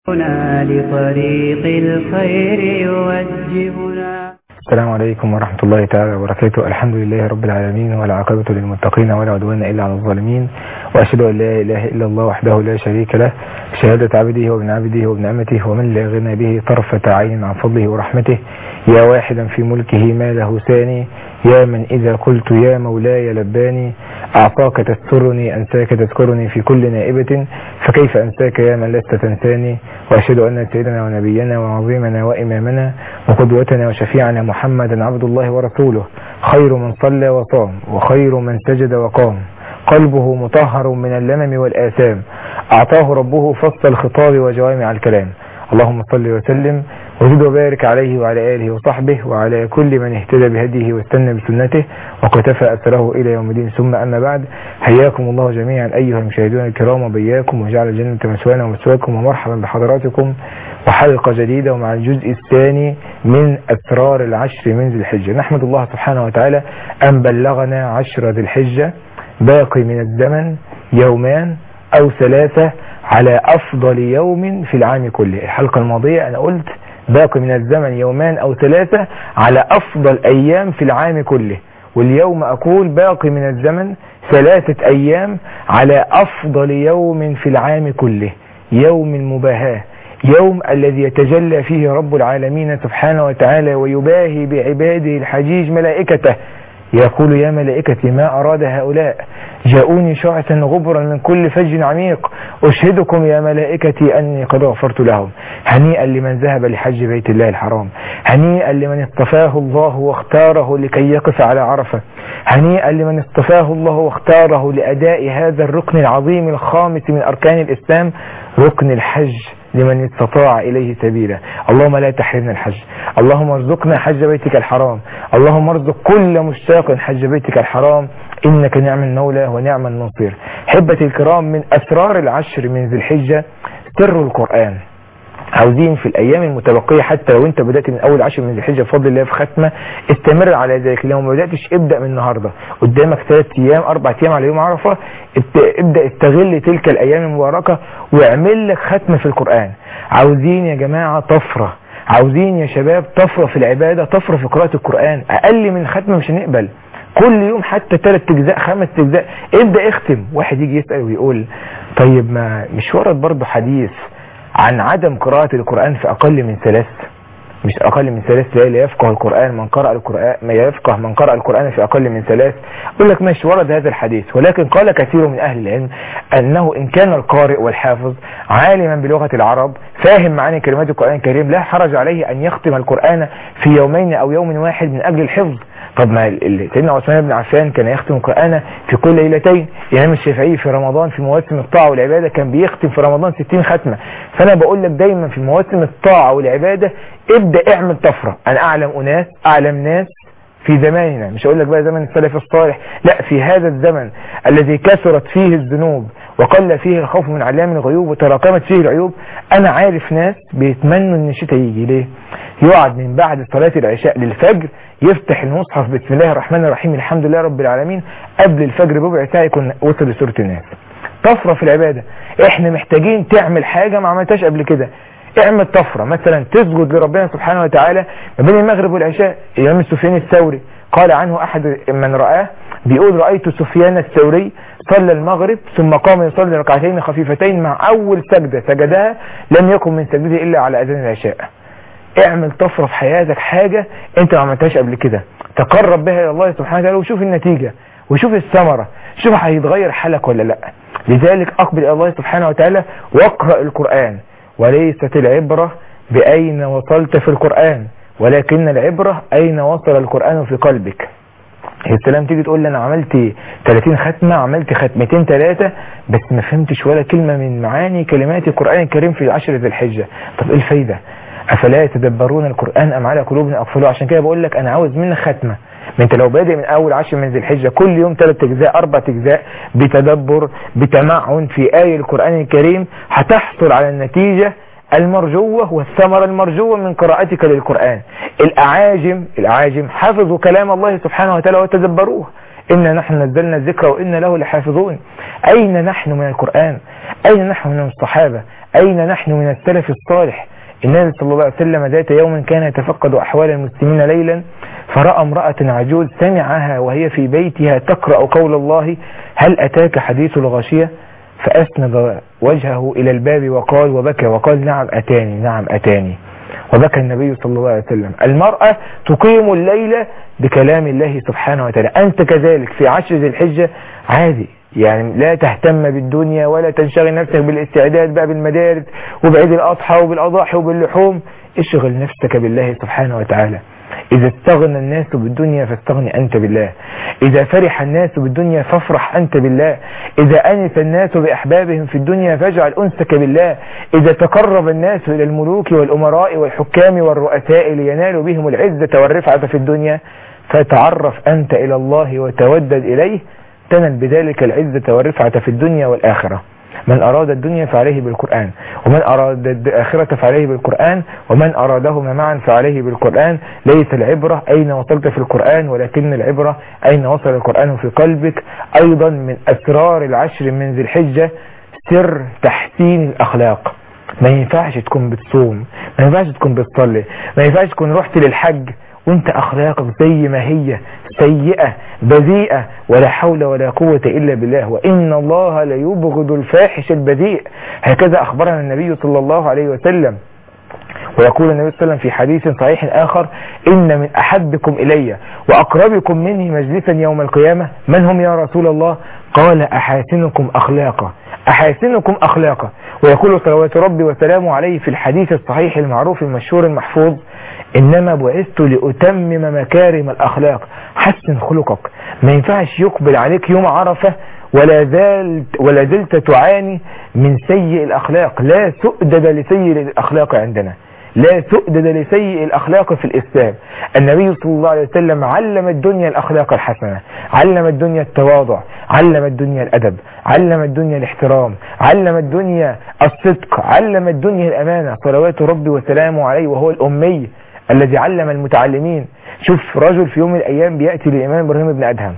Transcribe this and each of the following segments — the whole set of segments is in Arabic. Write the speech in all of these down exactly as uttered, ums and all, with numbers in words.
لطريق الخير يوجهنا. السلام عليكم ورحمة الله تعالى وبركاته. الحمد لله رب العالمين والعاقبة للمتقين ولا عدوان إلا على الظالمين، وأشهد أن لا إله إلا الله وحده لا شريك له، شهادة عبده وابن عبده وابن أمته ومن لا غنى به طرفة عين عن فضله ورحمته، يا واحدا في ملكه ما له ثاني، يا من إذا قلت يا مولاي لباني، أعطاك تسترني أنساك تذكرني في كل نائبة، فكيف أنساك يا من لست تنساني. وأشهد أن سيدنا ونبينا وعظيمنا وإمامنا وقدوتنا وشفيعنا محمدا عبد الله ورسوله، خير من صلى وصام وخير من سجد وقام، قلبه مطهر من اللمم والآثام، أعطاه ربه فصل الخطاب وجوامع الكلام. اللهم صل وسلم وزد وبارك عليه وعلى آله وصحبه وعلى كل من اهتدى بهديه واستنى بسنته وقتفى أثره إلى يوم الدين. ثم أما بعد، حياكم الله جميعا أيها المشاهدون الكرام وبياكم، وجعل الجنة مسوانا ومسواكم، ومرحبا بحضراتكم وحلقة جديدة ومع الجزء الثاني من أسرار العشر من ذي الحجة. نحمد الله سبحانه وتعالى أن بلغنا عشر ذي الحجة، باقي من الزمن يومان أو ثلاثة على أفضل يوم في العام كله. الحلقة الماضية أنا قلت باقي من الزمن يومان أو ثلاثة على أفضل أيام في العام كله، واليوم أقول باقي من الزمن ثلاثة أيام على أفضل يوم في العام كله، يوم المباهاة، يوم الذي يتجلى فيه رب العالمين سبحانه وتعالى ويباهي بعباده الحجيج ملائكته، يقول يا ملائكتي ما أراد هؤلاء، جاءوني شعثا غبرا من كل فج عميق، أشهدكم يا ملائكتي أني قد غفرت لهم. هنيئا لمن ذهب لحج بيت الله الحرام، هنيئا لمن اصطفاه الله واختاره لكي يقف على عرفة، هنيئا لمن اصطفاه الله واختاره لأداء هذا الركن العظيم الخامس من أركان الإسلام، ركن الحج لمن استطاع إليه سبيلا. اللهم لا تحرمنا الحج، اللهم ارزقنا حج بيتك الحرام، اللهم ارزق كل مشتاق حج بيتك الحرام، إنك نعم المولى ونعم النصير. حبتي الكرام، من أسرار العشر من ذي الحجة سر القرآن. عاوزين في الأيام المتبقية، حتى لو أنت بدأت من أول عشر من ذي الحجة بفضل الله في ختمة، استمر على ذلك. لو ما بدأتش ابدأ من النهاردة، قدامك ثلاث أيام أربع أيام على يوم عرفة، ابدأ استغل تلك الأيام المباركة واعمل لك ختمة في القرآن. عاوزين يا جماعة طفرة، عاوزين يا شباب طفرة في العبادة، طفرة في قراءة القرآن. أقل من ختمة مش هنقبل، كل يوم حتى ثلاث اجزاء خمس اجزاء ابدأ اختم. واحد يجي يسأل ويقول طيب ما مش ورد برضه حديث عن عدم قراءة القرآن في أقل من ثلاث؟ مش أقل من ثلاث لا يفقه القرآن من قرأ القرآن ما يفقه من قرأ القرآن في أقل من ثلاث. أقول لك مش ورد هذا الحديث، ولكن قال كثير من أهل العلم أنه إن كان القارئ والحافظ عالما بلغة العرب فاهم معاني كلمات القرآن الكريم لا حرج عليه أن يختم القرآن في يومين أو يوم واحد من أجل الحفظ. طب ما سيدنا عثمان بن عفان كان يختم القرآن في كل ليلتين، الإمام الشافعي في رمضان في مواسم الطاعة والعبادة كان بيختم في رمضان ستين ختمة. فأنا بقول لك دايما في مواسم الطاعة والعبادة ابدأ اعمل طفرة. أنا أعلم أناس أعلم ناس في زماننا، مش هقول لك بقى زمن السلف الصالح، لا في هذا الزمن الذي كثرت فيه الذنوب وقل فيه الخوف من علام الغيوب وتراكمت فيه العيوب، أنا عارف ناس بيتمنوا ان الشتاء يجي. ليه؟ يقعد من بعد صلاة العشاء للفجر يفتح المصحف بسم الله الرحمن الرحيم الحمد لله رب العالمين، قبل الفجر ربع ساعة يكون وصل لسورة الناس. طفرة في العبادة. احنا محتاجين تعمل حاجة ما عملتهاش قبل كده، اعمل طفرة. مثلا تسجد لربنا سبحانه وتعالى ما بين المغرب والعشاء. الإمام سفيان الثوري قال عنه أحد من رآه بيقول رأيت سفيان الثوري صلى المغرب ثم قام يصلي ركعتين خفيفتين مع أول سجدة سجدها لم يكن من سجده إلا على أذان العشاء. اعمل طفرة في حياتك، حاجة انت ما عملتهاش قبل كده، تقرب بها إلى الله سبحانه وتعالى وشوف النتيجة وشوف الثمرة، شوف هيتغير حالك ولا لا. لذلك أقبل إلى الله سبحانه وتعالى واقرأ القرآن. وليست العبرة بأين وصلت في القرآن، ولكن العبرة أين وصل القرآن في قلبك. السلام تيجي تقول لي أنا عملت ثلاثين ختمة، عملت ختمتين ثلاثة بس ما فهمتش ولا كلمة من معاني كلمات القرآن الكريم في عشر ذي الحجة. طب إيه الفايدة؟ أفلا يتدبرون القرآن أم على قلوب أقفلوها؟ عشان كده بقول لك أنا عاوز منك ختمة. ما انت لو بادئ من اول عشر من ذي الحجة كل يوم ثلاث اجزاء اربع اجزاء بتدبر بتمعن في آية القرآن الكريم، هتحصل على النتيجة المرجوة والثمرة المرجوة من قراءتك للقرآن. الأعاجم الأعاجم حفظوا كلام الله سبحانه وتعالى وتدبروه، إنا نحن نزلنا الذكر وإنا له لحافظون. أين نحن من القرآن؟ أين نحن من الصحابة؟ أين نحن من السلف الصالح؟ النبي صلى الله عليه وسلم ذات يوم كان يتفقد أحوال المسلمين ليلا، فرأى امرأة عجوز سمعها وهي في بيتها تقرأ قول الله: هل أتاك حديث الغاشية؟ فأسند وجهه إلى الباب وقال وبكى وقال: نعم أتاني، نعم أتاني. وبكى النبي صلى الله عليه وسلم. المرأة تقيم الليل بكلام الله سبحانه وتعالى. أنت كذلك في عشر ذي الحجة عادي، يعني لا تهتم بالدنيا ولا تنشغل نفسك بالاستعداد بقى بالمدارس وبعيد الأضحى وبالأضاحي وباللحوم. اشغل نفسك بالله سبحانه وتعالى. إذا استغنى الناس بالدنيا فاستغني أنت بالله. إذا فرح الناس بالدنيا فافرح أنت بالله. إذا أنس الناس بأحبابهم في الدنيا فاجعل أنسك بالله. إذا تقرب الناس إلى الملوك والأمراء والحكام والرؤساء لينالوا بهم العزة والرفعة في الدنيا فتعرف أنت إلى الله وتودد إليه، تنل بذلك العزة والرفعة في الدنيا والآخرة. من أراد الدنيا فعليه بالقرآن، ومن أراد الآخرة فعليه بالقرآن، ومن أرادهما معا فعليه بالقرآن. ليس العبرة أين وصلت في القرآن، ولكن العبرة أين وصل القرآن في قلبك. أيضا من أسرار العشر من ذي الحجة سر تحسين الأخلاق. ما ينفعش تكون بتصوم، ما ينفعش تكون بتصلي، ما ينفعش تكون رحت للحج وانت اخلاقك زي ما هي سيئة بذيئة، ولا حول ولا قوة الا بالله. وان الله لا يبغض الفاحش البذيء، هكذا اخبرنا النبي صلى الله عليه وسلم. ويقول النبي صلى الله عليه وسلم في حديث صحيح آخر: إن من أحبكم إلي وأقربكم مني مجلسا يوم القيامة من هم يا رسول الله؟ قال: أحاسنكم أخلاقا، أحاسنكم أخلاقا. ويقول صلوات ربي وسلامه عليه في الحديث الصحيح المعروف المشهور المحفوظ: إنما بعثت لأتمم مكارم الأخلاق. حسن خلقك. ما ينفعش يقبل عليك يوم عرفة ولا زلت ولا زلت تعاني من سيء الأخلاق. لا سؤدد لسيء الأخلاق عندنا، لا سؤدد لسيء الأخلاق في الإسلام. النبي صلى الله عليه وسلم علم الدنيا الأخلاق الحسنة، علم الدنيا التواضع، علم الدنيا الأدب، علم الدنيا الاحترام، علم الدنيا الصدق، علم الدنيا الأمانة، صلوات ربي وسلامه عليه، وهو الأمي الذي علم المتعلمين. شوف رجل في يوم من الأيام بيأتي للإمام إبراهيم بن أدهم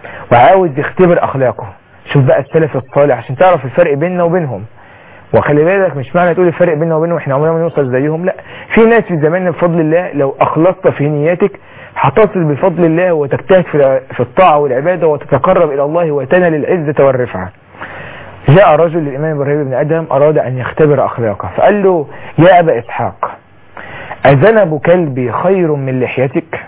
وعاوز يختبر أخلاقه. شوف بقى السلف الصالح عشان تعرف الفرق بيننا وبينهم. وخلي بالك مش معنى تقول الفرق بيننا وبينهم احنا عمرنا ما نوصل زيهم، لا، في ناس في زماننا بفضل الله لو أخلصت في نياتك هتصل بفضل الله وتجتهد في الطاعة والعبادة وتتقرب إلى الله وتنال العزة والرفعة. جاء رجل للإمام إبراهيم بن أدهم أراد أن يختبر أخلاقه، فقال له: يا أبا إسحاق، أذنب كلبي خير من لحيتك؟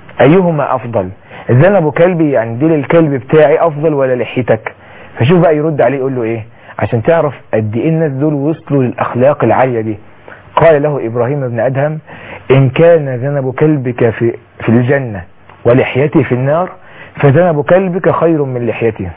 أيهما أفضل؟ ذنب كلبي يعني ديل الكلب بتاعي أفضل ولا لحيتك؟ فشوف بقى يرد عليه يقول له إيه عشان تعرف قد إيه الناس دول وصلوا للأخلاق العالية دي. قال له إبراهيم بن أدهم: إن كان ذنب كلبك في, في الجنة ولحيتي في النار فذنب كلبك خير من لحيتي،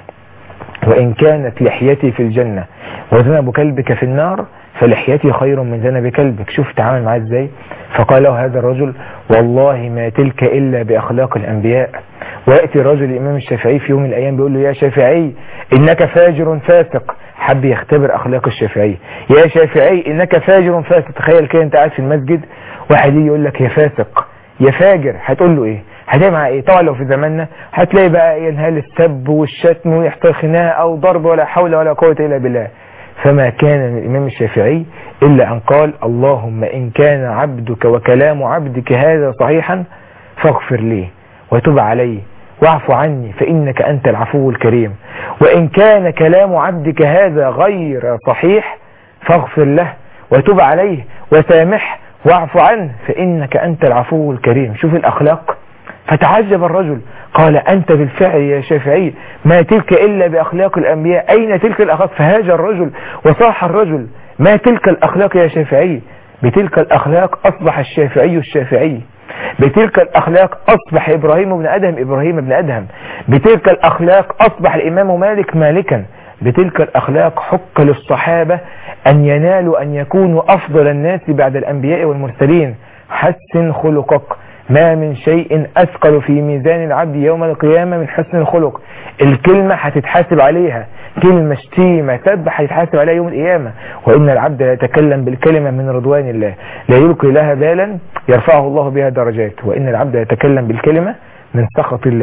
وإن كانت لحيتي في الجنة وذنب كلبك في النار فلحيتي خير من ذنب كلبك. شوف تعامل معاه ازاي. فقال له هذا الرجل: والله ما تلك إلا بأخلاق الأنبياء. ويأتي الرجل الإمام الشافعي في يوم من الأيام بيقول له: يا شافعي إنك فاجر فاسق. حب يختبر أخلاق الشافعي. يا شافعي إنك فاجر فاسق. تخيل كده أنت قاعد في المسجد واحد يجي يقول لك يا فاسق يا فاجر، هتقول له إيه؟ هتلاقي معاه إيه؟ طبعا لو في زماننا هتلاقي بقى ينهال السب والشتم ويحصل خناقه أو ضرب ولا حول ولا قوة إلا بالله. فما كان من الإمام الشافعي إلا أن قال: اللهم إن كان عبدك وكلام عبدك هذا صحيحا فاغفر لي وتب علي واعف عني فإنك أنت العفو الكريم، وإن كان كلام عبدك هذا غير صحيح فاغفر له وتب عليه وسامح واعف عنه فإنك أنت العفو الكريم. شوف الأخلاق. فتعجب الرجل قال: أنت بالفعل يا شافعي ما تلك إلا بأخلاق الأنبياء، أين تلك الأخلاق؟ فهاج الرجل وصاح الرجل: ما تلك الأخلاق يا شافعي؟ بتلك الأخلاق أصبح الشافعي الشافعي، بتلك الأخلاق أصبح إبراهيم بن أدهم إبراهيم بن أدهم، بتلك الأخلاق أصبح الإمام مالك مالكا، بتلك الأخلاق حق للصحابة أن ينالوا أن يكونوا أفضل الناس بعد الأنبياء والمرسلين. حسن خلقك. ما من شيء أثقل في ميزان العبد يوم القيامة من حسن الخلق. الكلمة هتتحاسب عليها، كلمة شتيمة سب هتتحاسب عليها يوم القيامة. وإن العبد لا يتكلم بالكلمة من رضوان الله لا يلقي لها بالا يرفعه الله بها درجات، وإن العبد لا يتكلم بالكلمة من سخط الله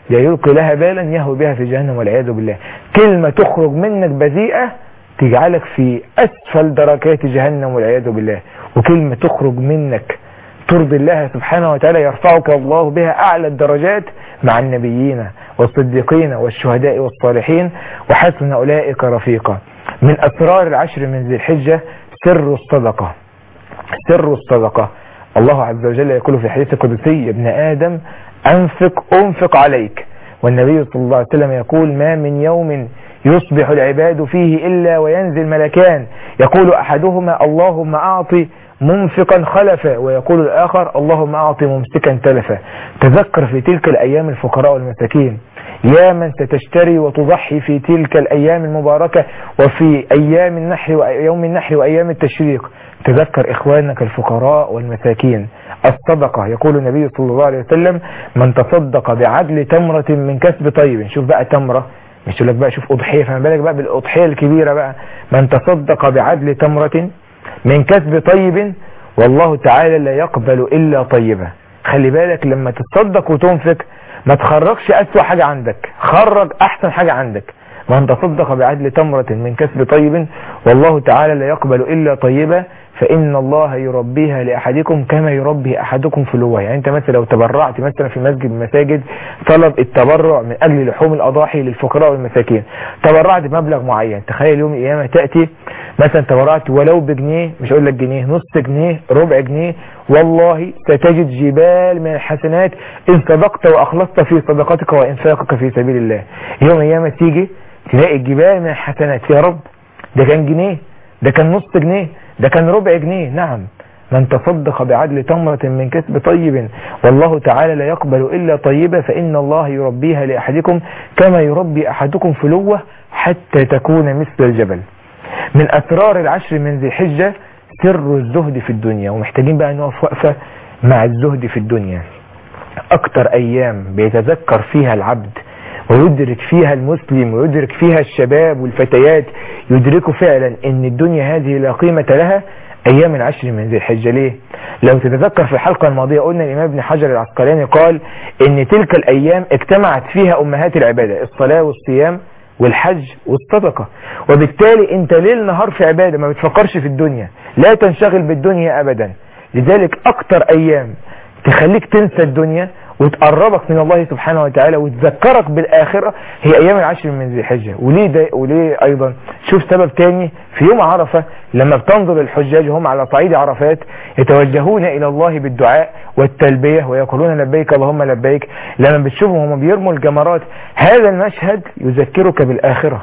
لا يلقي لها بالا يهوي بها في جهنم والعياذ بالله. كلمة تخرج منك بذيئة تجعلك في أسفل دركات جهنم والعياذ بالله، وكلمة تخرج منك ترضي الله سبحانه وتعالى يرفعك الله بها أعلى الدرجات مع النبيين والصديقين والشهداء والصالحين وحسن أولئك رفيقا. من أسرار العشر من ذي الحجة سر الصدقة. سر الصدقة الله عز وجل يقول في حديث القدسي: يا ابن آدم أنفق أنفق عليك. والنبي صلى الله عليه وسلم يقول: ما من يوم يصبح العباد فيه إلا وينزل ملكان يقول أحدهما اللهم أعطي منفقا خلفا، ويقول الآخر اللهم أعطي ممسكا تلفا. تذكر في تلك الأيام الفقراء والمساكين، يا من ستشتري وتضحي في تلك الأيام المباركة وفي أيام النحر ويوم النحر وأيام التشريق. تذكر إخوانك الفقراء والمساكين. الصدقة يقول النبي صلى الله عليه وسلم: من تصدق بعدل تمرة من كسب طيب. شوف بقى تمرة، مش تقول لك بقى شوف أضحية، فما بالك بقى بالأضحية الكبيرة بقى. من تصدق بعدل تمرة من كسب طيب والله تعالى لا يقبل إلا طيبة. خلي بالك لما تتصدق وتنفق ما تخرجش أسوأ حاجة عندك، خرج أحسن حاجة عندك. من تصدق بعدل تمرة من كسب طيب والله تعالى لا يقبل إلا طيبة فإن الله يربيها لأحدكم كما يربي أحدكم فلوه. يعني أنت مثلا لو تبرعت مثلا في مسجد من المساجد طلب التبرع من أجل لحوم الأضاحي للفقراء والمساكين، تبرعت بمبلغ معين، تخيل يوم القيامة تأتي مثلا تبرعت ولو بجنيه، مش أقول لك جنيه، نص جنيه، ربع جنيه، والله ستجد جبال من الحسنات إن صدقت وأخلصت في صدقتك وإنفاقك في سبيل الله. يوم القيامة تيجي تلاقي الجبال من الحسنات. يا رب ده كان جنيه، ده كان نص جنيه، ده كان ربع جنيه. نعم، من تصدق بعدل تمرة من كسب طيب والله تعالى لا يقبل إلا طيبة فإن الله يربيها لأحدكم كما يربي أحدكم فلوه حتى تكون مثل الجبل. من أسرار العشر من ذي الحجة سر الزهد في الدنيا. ومحتاجين بقى نقف وقفة مع الزهد في الدنيا. أكتر أيام بيتذكر فيها العبد ويدرك فيها المسلم ويدرك فيها الشباب والفتيات يدركوا فعلا ان الدنيا هذه لا قيمة لها ايام العشر من ذي الحجة. ليه؟ لو تتذكر في الحلقة الماضية قلنا الامام ابن حجر العسقلاني قال ان تلك الايام اجتمعت فيها امهات العبادة، الصلاة والصيام والحج والصدقة، وبالتالي انت ليل نهار في عبادة ما بتفكرش في الدنيا، لا تنشغل بالدنيا ابدا. لذلك اكتر ايام تخليك تنسى الدنيا وتقربك من الله سبحانه وتعالى وتذكرك بالآخرة هي أيام العشر من ذي الحجة. وليه ده؟ وليه أيضا؟ شوف سبب تاني، في يوم عرفة لما بتنظر الحجاج هم على صعيد عرفات يتوجهون إلى الله بالدعاء والتلبية ويقولون لبيك اللهم لبيك. لما بتشوفهم هم بيرموا الجمرات هذا المشهد يذكرك بالآخرة،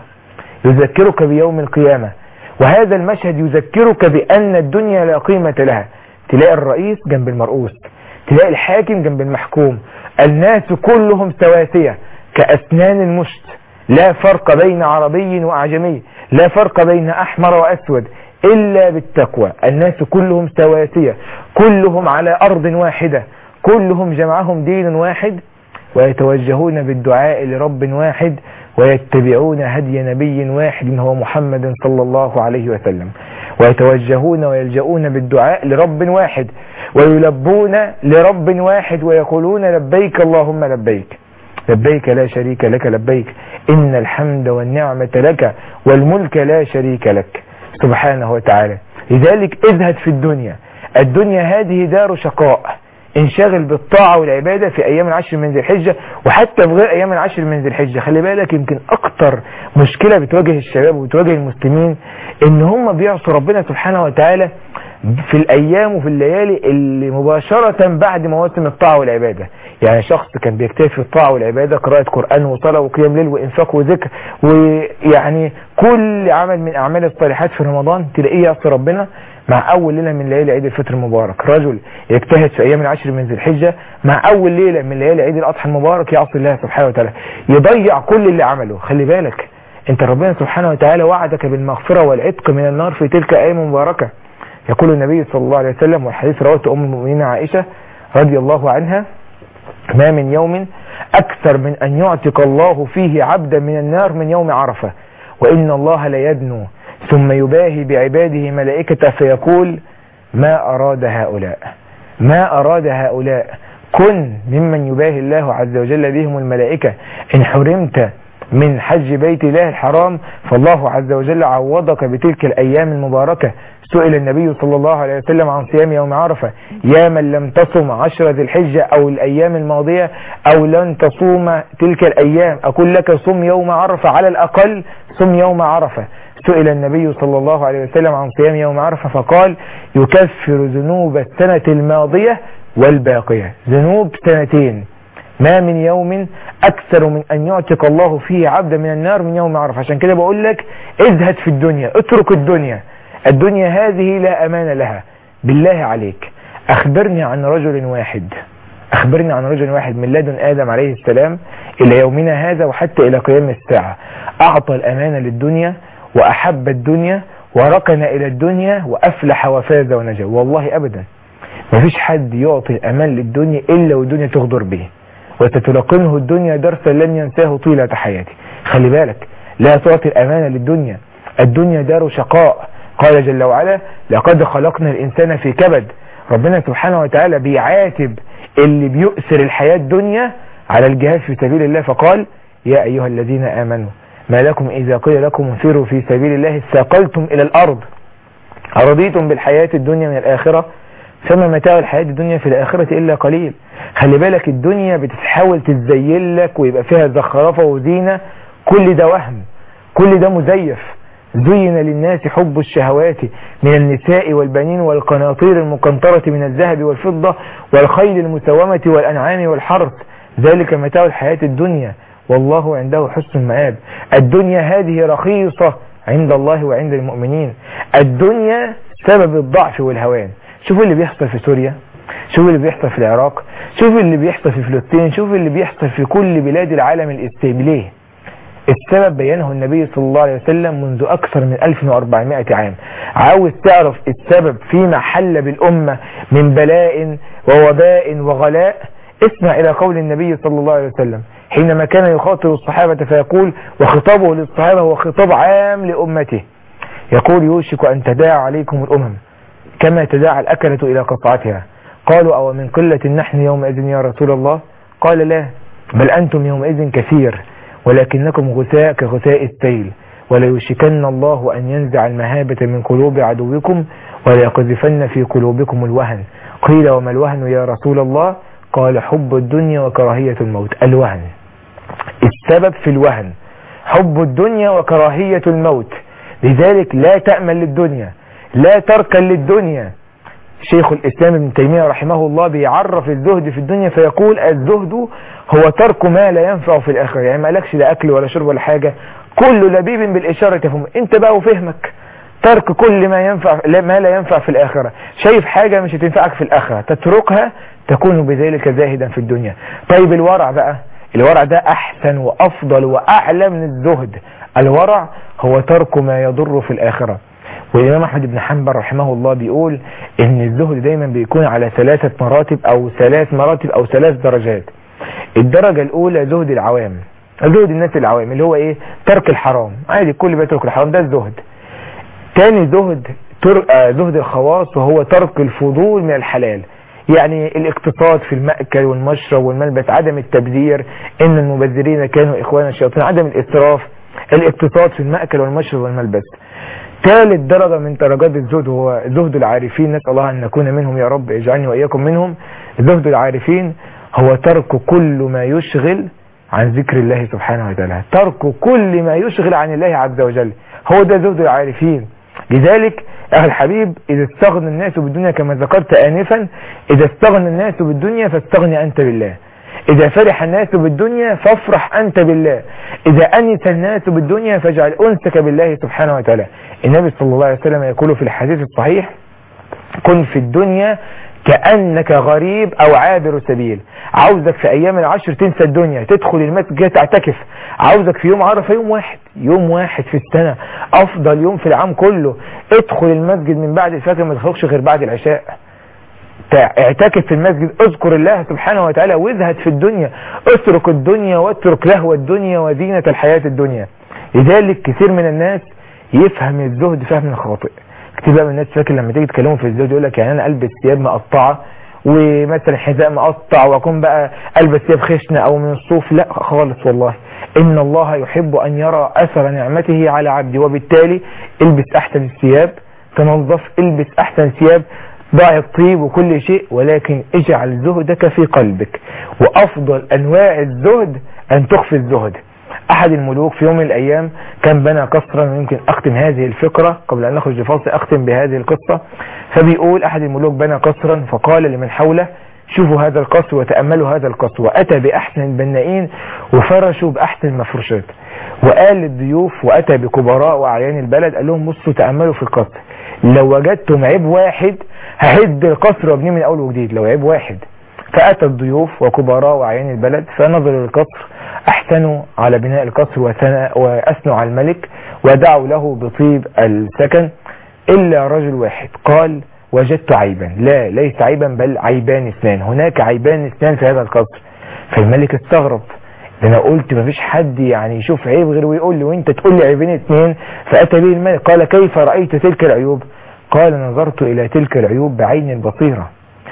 يذكرك بيوم القيامة، وهذا المشهد يذكرك بأن الدنيا لا قيمة لها. تلاقي الرئيس جنب المرؤوس، تلاقي الحاكم جنب المحكوم، الناس كلهم سواسية كأسنان المشت، لا فرق بين عربي وأعجمي، لا فرق بين أحمر وأسود إلا بالتقوى. الناس كلهم سواسية، كلهم على أرض واحدة، كلهم جمعهم دين واحد، ويتوجهون بالدعاء لرب واحد ويتبعون هدي نبي واحد هو محمد صلى الله عليه وسلم، ويتوجهون ويلجؤون بالدعاء لرب واحد ويلبون لرب واحد ويقولون لبيك اللهم لبيك، لبيك لا شريك لك لبيك إن الحمد والنعمة لك والملك لا شريك لك سبحانه وتعالى. لذلك ازهد في الدنيا، الدنيا هذه دار شقاء. انشغل بالطاعة والعبادة في أيام العشر من ذي الحجة وحتى في غير أيام العشر من ذي الحجة. خلي بالك يمكن أكتر مشكلة بتواجه الشباب وبتواجه المسلمين إن هم بيعصوا ربنا سبحانه وتعالى في الأيام وفي الليالي اللي مباشرة بعد مواسم الطاعة والعبادة. يعني شخص كان بيكتفي في الطاعة والعبادة قراءة قرآن وصلاة وقيام ليل وإنفاق وذكر ويعني كل عمل من أعمال الصالحات في رمضان، تلاقيه يعصي ربنا مع أول ليلة من ليالي عيد الفطر المبارك. رجل يجتهد في أيام العشر من ذي الحجة مع أول ليلة من ليالي عيد الأضحى المبارك يعصي الله سبحانه وتعالى، يضيع كل اللي عمله. خلي بالك انت ربنا سبحانه وتعالى وعدك بالمغفرة والعتق من النار في تلك أيام مباركة. يقول النبي صلى الله عليه وسلم والحديث رواه أم المؤمنين عائشة رضي الله عنها: ما من يوم أكثر من أن يعتق الله فيه عبدا من النار من يوم عرفة، وإن الله ليدنو ثم يباهي بعباده ملائكته فيقول ما أراد هؤلاء، ما أراد هؤلاء كن ممن يباهي الله عز وجل بهم الملائكة. إن حرمت من حج بيت الله الحرام فالله عز وجل عوضك بتلك الأيام المباركة. سئل النبي صلى الله عليه وسلم عن صيام يوم عرفة: يا من لم تصم عشر ذي الحجة أو الأيام الماضية أو لن تصوم تلك الأيام، أقول لك صم يوم عرفة، على الأقل صم يوم عرفة. سئل النبي صلى الله عليه وسلم عن صيام يوم عرفة فقال: يكفر ذنوب السنة الماضية والباقية. ذنوب سنتين، ما من يوم أكثر من أن يعتق الله فيه عبدا من النار من يوم عرفة. عشان كده بقول لك ازهد في الدنيا، اترك الدنيا. الدنيا هذه لا أمان لها. بالله عليك أخبرني عن رجل واحد أخبرني عن رجل واحد من لدن آدم عليه السلام إلى يومنا هذا وحتى إلى قيام الساعة أعطى الأمانة للدنيا وأحب الدنيا وركن إلى الدنيا وأفلح وفاز ونجا. والله أبدا ما فيش حد يعطي الأمان للدنيا إلا والدنيا تغدر به، وستلقنه الدنيا درسا لن ينساه طيلة حياته. خلي بالك، لا تعطي الأمانة للدنيا. الدنيا دار شقاء. قال جل وعلا: لقد خلقنا الإنسان في كبد. ربنا سبحانه وتعالى بيعاتب اللي بيؤثر الحياة الدنيا على الجهاد في سبيل الله، فقال: يا أيها الذين آمنوا ما لكم إذا قيل لكم انفروا في سبيل الله اثاقلتم إلى الأرض أرضيتم بالحياة الدنيا من الآخرة فما متاع الحياة الدنيا في الآخرة إلا قليل. خلي بالك، الدنيا بتحاول تتزين لك ويبقى فيها زخرفة وزينة، كل ده وهم، كل ده مزيف. زين للناس حب الشهوات من النساء والبنين والقناطير المقنطرة من الذهب والفضة والخيل المسومة والأنعام والحرث، ذلك متاع الحياة الدنيا والله عنده حسن المآب. الدنيا هذه رخيصة عند الله وعند المؤمنين. الدنيا سبب الضعف والهوان. شوفوا اللي بيحصل في سوريا، شوفوا اللي بيحصل في العراق، شوفوا اللي بيحصل في فلسطين، شوفوا اللي بيحصل في كل بلاد العالم الإسلامي. ليه؟ السبب بيانه النبي صلى الله عليه وسلم منذ أكثر من ألف وأربعمائة عام. عاوز تعرف السبب فيما حل بالأمة من بلاء ووباء وغلاء؟ اسمع إلى قول النبي صلى الله عليه وسلم حينما كان يخاطب الصحابة فيقول، وخطابه للصحابة هو خطاب عام لأمته، يقول: يوشك أن تداعى عليكم الأمم كما تداعى الأكلة إلى قطعتها. قالوا: أو من قلة نحن يومئذ يا رسول الله؟ قال: لا، بل أنتم يومئذ كثير ولكنكم غثاء كغثاء السيل، وليوشكن الله أن ينزع المهابة من قلوب عدوكم وليقذفن في قلوبكم الوهن. قيل: وما الوهن يا رسول الله؟ قال: حب الدنيا وكراهية الموت. الوهن، السبب في الوهن حب الدنيا وكراهية الموت. لذلك لا تأمل للدنيا، لا تركن للدنيا. شيخ الإسلام ابن تيمية رحمه الله بيعرف الزهد في الدنيا فيقول: الزهد هو ترك ما لا ينفع في الآخرة. يعني ما لكش لا أكل ولا شرب ولا حاجة، كل لبيب بالإشارة تفهم. انت بقى وفهمك ترك كل ما ينفع ما لا ينفع في الآخرة. شايف حاجة مش هتنفعك في الآخرة تتركها، تكون بذلك زاهدا في الدنيا. طيب الورع بقى، الورع ده أحسن وأفضل وأعلى من الزهد. الورع هو ترك ما يضر في الآخرة. والإمام أحمد بن حنبل رحمه الله بيقول إن الزهد دايما بيكون على ثلاثة مراتب أو ثلاث مراتب أو ثلاث درجات. الدرجة الأولى زهد العوام، زهد الناس العوام، اللي هو إيه؟ ترك الحرام، عادي الكل بيترك الحرام، ده الزهد. تاني زهد تر... آه زهد الخواص، وهو ترك الفضول من الحلال، يعني الاقتصاد في المأكل والمشرب والملبس، عدم التبذير، إن المبذرين كانوا إخوان الشياطين، عدم الإسراف، الاقتصاد في المأكل والمشرب والملبس. ثالث درجة من درجات الزهد هو زهد العارفين، نسأل الله أن نكون منهم يا رب، اجعلني وإياكم منهم. زهد العارفين هو ترك كل ما يشغل عن ذكر الله سبحانه وتعالى، ترك كل ما يشغل عن الله عز وجل، هو ده زهد العارفين. لذلك أخي الحبيب، إذا استغنى الناس بالدنيا كما ذكرت آنفا، إذا استغنى الناس بالدنيا فاستغني أنت بالله. إذا فرح الناس بالدنيا فافرح أنت بالله. إذا أنس الناس بالدنيا فاجعل أنسك بالله سبحانه وتعالى. النبي صلى الله عليه وسلم يقول في الحديث الصحيح: كن في الدنيا كأنك غريب أو عابر سبيل. عاوزك في أيام العشر تنسى الدنيا، تدخل المسجد تعتكف. عاوزك في يوم عرفة، يوم واحد يوم واحد في السنة، أفضل يوم في العام كله، ادخل المسجد من بعد الفجر، ما تخرجش غير بعد العشاء، اعتكف في المسجد، اذكر الله سبحانه وتعالى وازهد في الدنيا، اترك الدنيا واترك لهو الدنيا وزينة الحياة الدنيا. لذلك كثير من الناس يفهم الزهد فهم خاطئ. كتير بقى من الناس فاكر لما تيجي تكلموا في الزهد يقول لك يعني انا البس ثياب مقطعه ومثلا حذاء مقطع واكون بقى البس ثياب خشنه او من الصوف، لا خالص والله. ان الله يحب ان يرى اثر نعمته على عبده، وبالتالي البس احسن الثياب، تنظف، البس احسن ثياب، ضع الطيب وكل شيء، ولكن اجعل زهدك في قلبك. وافضل انواع الزهد ان تخفي الزهد. احد الملوك في يوم من الايام كان بنى قصرا، ويمكن اختم هذه الفكرة قبل ان نخرج لفاصل، اختم بهذه القصة. فبيقول احد الملوك بنى قصرا فقال لمن حوله شوفوا هذا القصر وتأملوا هذا القصر، واتى باحسن البنائين وفرشوا باحسن المفروشات، وقال للضيوف واتى بكبراء واعيان البلد قال لهم بصوا تأملوا في القصر، لو وجدتم عيب واحد ههد القصر وابنيه من اول وجديد، لو عيب واحد. فاتى الضيوف وكبراء واعيان البلد فنظروا للقصر، احسنوا على بناء القصر واثنوا على الملك ودعوا له بطيب السكن، الا رجل واحد قال وجدت عيبا. لا، ليس عيبا بل عيبان اثنان، هناك عيبان اثنان في هذا القصر. فالملك استغرب، ده انا قلت مفيش حد يعني يشوف عيب غير ويقول لي، وانت تقول لي عيبين اثنين. فاتى به الملك قال كيف رأيت تلك العيوب؟ قال نظرت الى تلك العيوب بعين البصيرة،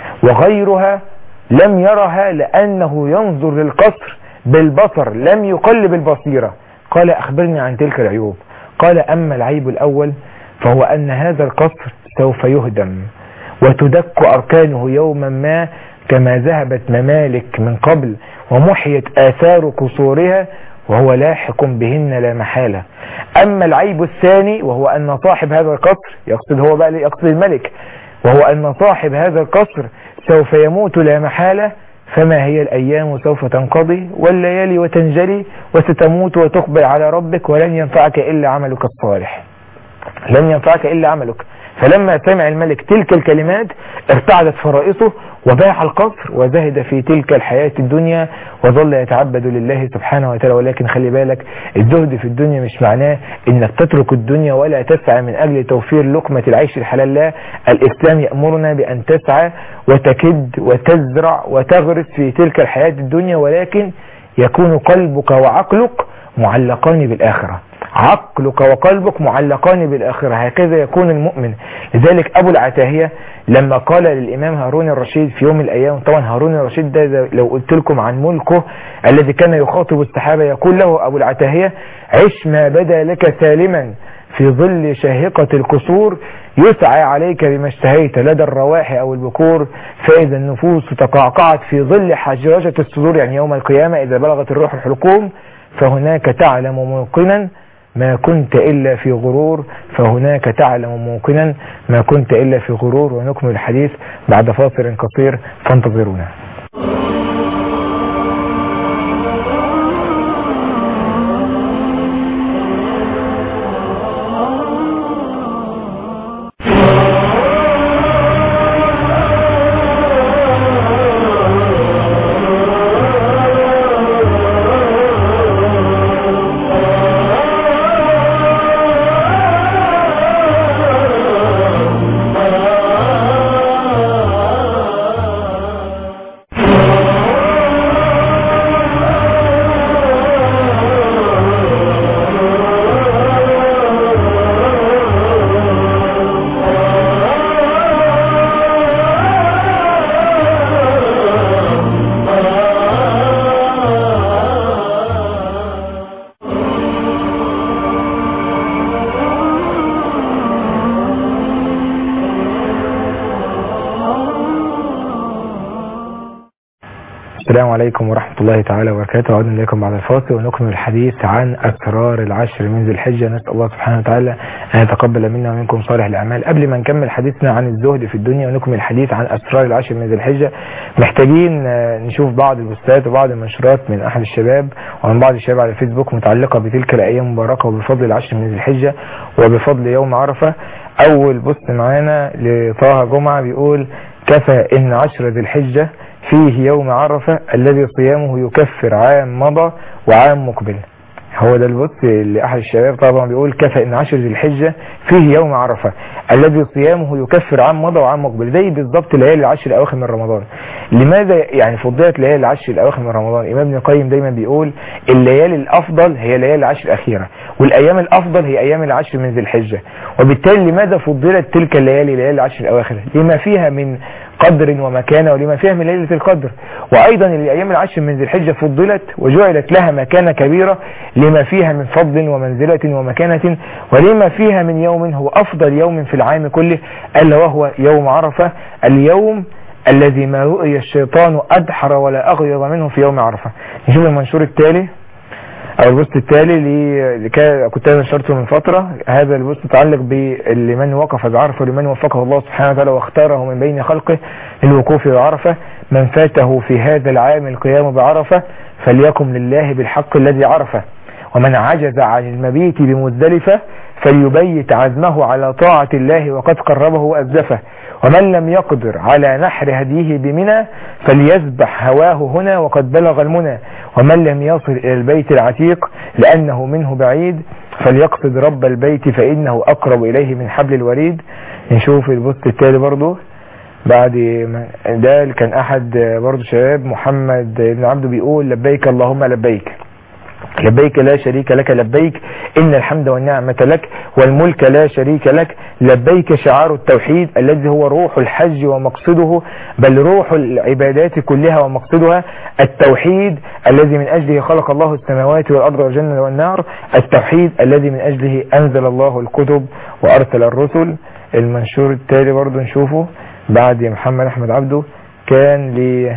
وغيرها لم يرها لانه ينظر للقصر بالبصر لم يقلب البصيرة. قال اخبرني عن تلك العيوب. قال اما العيب الاول فهو ان هذا القصر سوف يهدم وتدك اركانه يوما ما كما ذهبت ممالك من قبل ومحيت آثار قصورها وهو لاحق بهن لا محالة. أما العيب الثاني وهو أن صاحب هذا القصر، يقصد هو بقى يقصد الملك، وهو أن صاحب هذا القصر سوف يموت لا محالة، فما هي الأيام سوف تنقضي والليالي وتنجلي وستموت وتقبل على ربك ولن ينفعك إلا عملك الصالح، لن ينفعك إلا عملك. فلما سمع الملك تلك الكلمات ارتعدت فرائصه وباع القصر وزهد في تلك الحياة الدنيا وظل يتعبد لله سبحانه وتعالى. ولكن خلي بالك، الزهد في الدنيا مش معناه انك تترك الدنيا ولا تسعى من اجل توفير لقمة العيش الحلال، لا، الاسلام يأمرنا بان تسعى وتكد وتزرع وتغرس في تلك الحياة الدنيا، ولكن يكون قلبك وعقلك معلقان بالآخرة، عقلك وقلبك معلقان بالآخرة، هكذا يكون المؤمن. لذلك أبو العتاهية لما قال للإمام هارون الرشيد في يوم من الأيام، طبعا هارون الرشيد ده لو قلت لكم عن ملكه الذي كان يخاطب السحابة، يقول له أبو العتاهية عش ما بدا لك سالما في ظل شاهقة القصور يسعى عليك بما اشتهيت لدى الرواح أو البكور، فإذا النفوس تقعقعت في ظل حجرجة الصدور، يعني يوم القيامة إذا بلغت الروح الحلقوم، فهناك تعلم موقنا ما كنت إلا في غرور، فهناك تعلم موقنا ما كنت إلا في غرور. ونكمل الحديث بعد فاصل قصير فانتظرونا. السلام عليكم ورحمة الله تعالى وبركاته. عودنا إليكم بعد الفاصل ونكمل الحديث عن أسرار العشر من ذي الحجة. نسأل الله سبحانه وتعالى أن يتقبل منا ومنكم صالح الأعمال. قبل ما نكمل حديثنا عن الزهد في الدنيا ونكمل الحديث عن أسرار العشر من ذي الحجة، محتاجين نشوف بعض البوستات وبعض المنشورات من أحد الشباب ومن بعض الشباب على الفيسبوك متعلقة بتلك الأيام المباركة وبفضل العشر من ذي الحجة وبفضل يوم عرفة. أول بوست معانا لطه جمعة بيقول كفى إن عشر ذي الحجة فيه يوم عرفة الذي صيامه يكفر عام مضى وعام مقبل. هو ده البص اللي احد الشباب طبعا بيقول كفى ان عشر ذي الحجه فيه يوم عرفه الذي صيامه يكفر عن مضى وعن مقبل، زي بالظبط ليالي العشر الاواخر من رمضان. لماذا يعني فضلت ليالي العشر الاواخر من رمضان؟ الامام ابن القيم دايما بيقول الليالي الافضل هي ليالي العشر الاخيره، والايام الافضل هي ايام العشر من ذي الحجه. وبالتالي لماذا فضلت تلك الليالي ليالي العشر الاواخر؟ لما فيها من قدر ومكانة ولما فيها من ليلة القدر. وأيضا الأيام العشر من ذي الحجة فضلت وجعلت لها مكانة كبيرة لما فيها من فضل ومنزلة ومكانة، ولما فيها من يوم هو أفضل يوم في العام كله، ألا وهو يوم عرفة، اليوم الذي ما رؤي الشيطان أدحر ولا أغيظ منه في يوم عرفة. نشوف المنشور التالي او البوست التالي اللي كنت انا نشرته من فترة. هذا البوست متعلق بلمن وقف بعرفة ولمن وفقه الله سبحانه وتعالى واختاره من بين خلقه للوقوف بعرفة. من فاته في هذا العام القيام بعرفة فليقم لله بالحق الذي عرفه، ومن عجز عن المبيت بمزدلفة فليبيت عزمه على طاعة الله وقد قربه وأزلفه، ومن لم يقدر على نحر هديه بمنى فليذبح هواه هنا وقد بلغ المنى، ومن لم يصل إلى البيت العتيق لأنه منه بعيد فليقصد رب البيت فإنه أقرب إليه من حبل الوريد. نشوف البوست التالي برضو بعد ده كان أحد برضو شباب محمد بن عبده بيقول لبيك اللهم لبيك، لبيك لا شريك لك لبيك إن الحمد والنعمة لك والملك لا شريك لك، لبيك شعار التوحيد الذي هو روح الحج ومقصده، بل روح العبادات كلها ومقصدها التوحيد الذي من أجله خلق الله السماوات والأرض والجنة والنار، التوحيد الذي من أجله أنزل الله الكتب وأرسل الرسل. المنشور التالي برضو نشوفه بعد محمد أحمد عبده كان ل